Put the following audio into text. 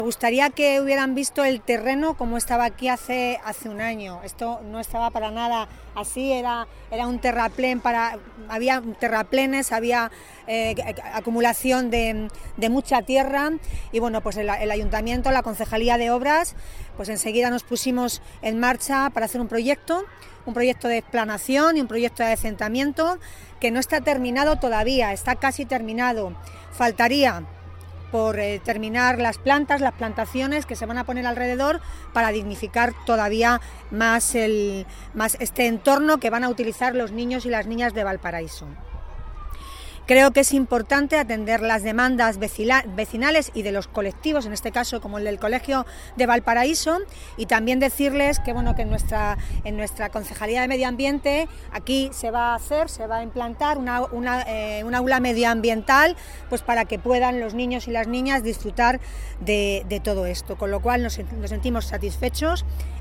Me gustaría que hubieran visto el terreno como estaba aquí hace un año. Esto no estaba para nada así, era un terraplén, había terraplenes, había acumulación de mucha tierra y bueno, pues el ayuntamiento, la concejalía de obras, pues enseguida nos pusimos en marcha para hacer un proyecto de explanación y un proyecto de asentamiento que no está terminado todavía, está casi terminado. Faltaría por terminar las plantaciones que se van a poner alrededor para dignificar todavía más este entorno que van a utilizar los niños y las niñas de Valparaíso. Creo que es importante atender las demandas vecinales y de los colectivos, en este caso como el del Colegio de Valparaíso, y también decirles que bueno, que en nuestra Concejalía de Medio Ambiente aquí se va a implantar un aula medioambiental, pues para que puedan los niños y las niñas disfrutar de todo esto, con lo cual nos sentimos satisfechos.